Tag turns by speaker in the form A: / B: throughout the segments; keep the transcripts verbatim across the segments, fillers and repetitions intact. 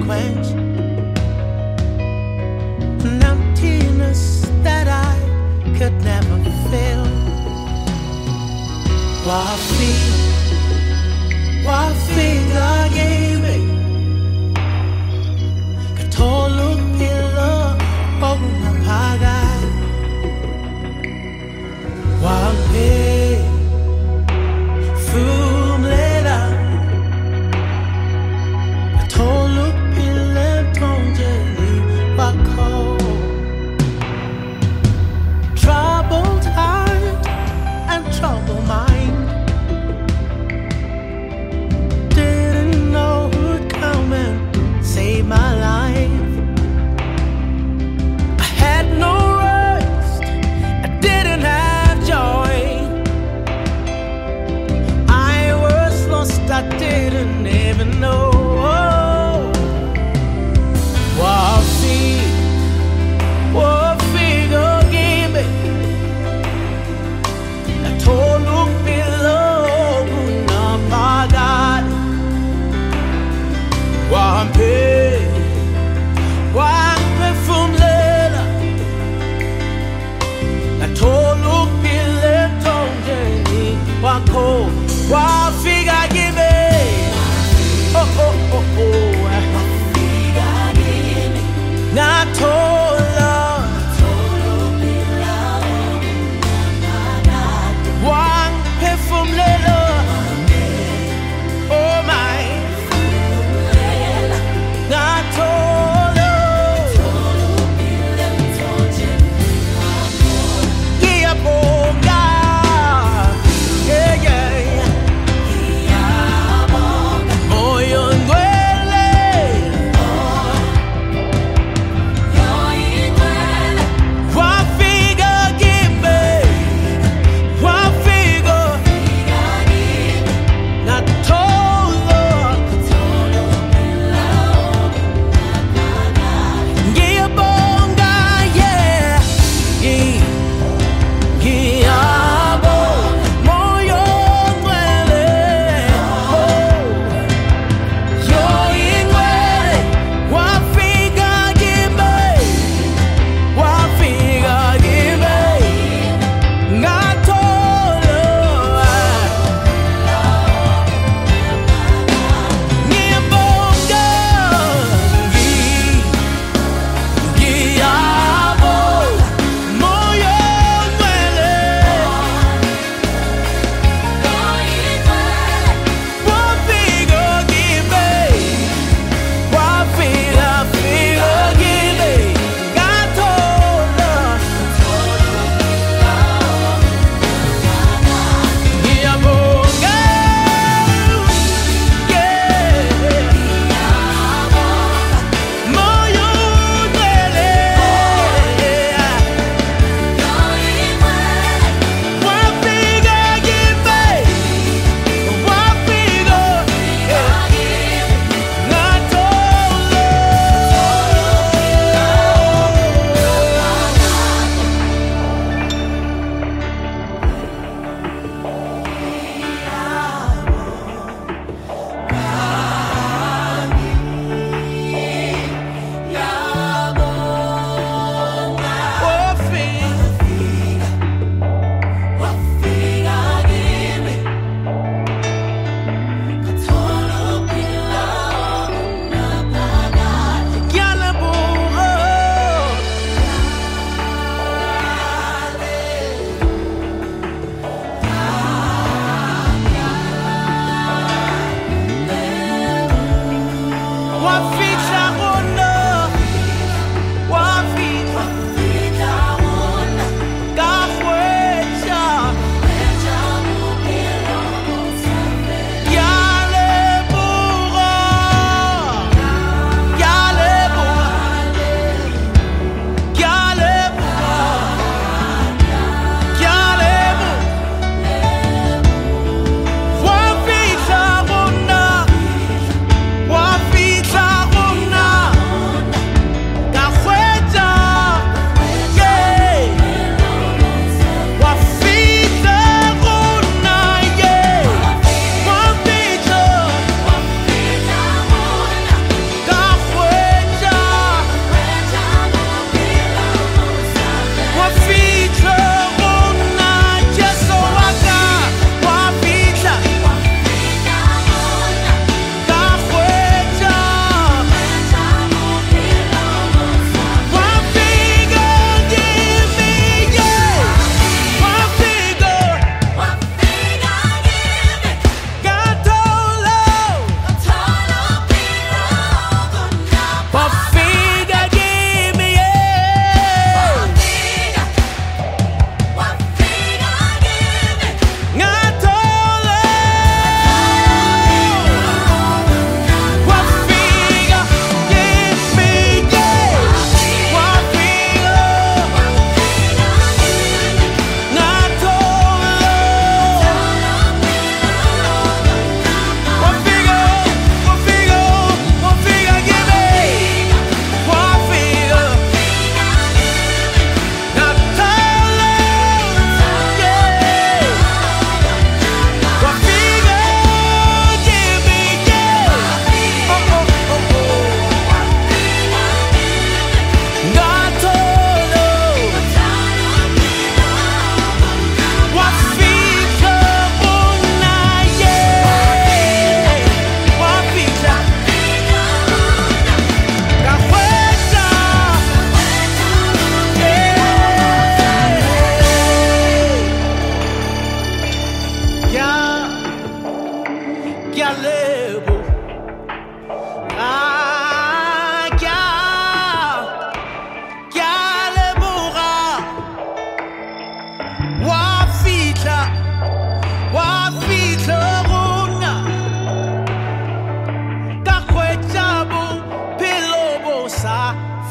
A: quench an emptiness that I could never fill. Wafi, wafi lagime, katolu pila oguna paga. Wafi, fumlera, katolu pila tonjeli wako. Troubled heart and troubled mind, didn't know who'd come and save my life. I had no rest, I didn't have joy. I was lost, I didn't even know. Wafi, wafi go give me. I told you below na pagad. Wampe, wampe fumlela. I told you below tonjeni wako. Wafiga give me. Oh oh oh oh. Na tola. One perfume lelo, oh my, not tolo, yeah bonga, yeah yeah,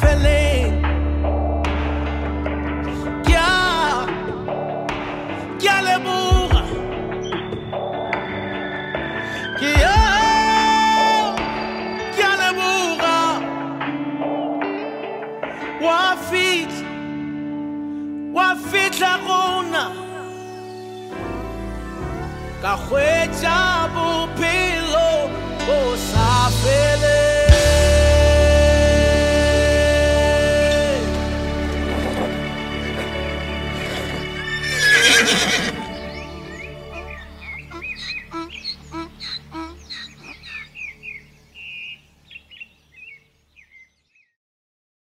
A: feleng. Kya, kya leboga. Kya, kya leboga. Wa fit, wa fit la rona. Ka hwetša bophelo bo sa fele.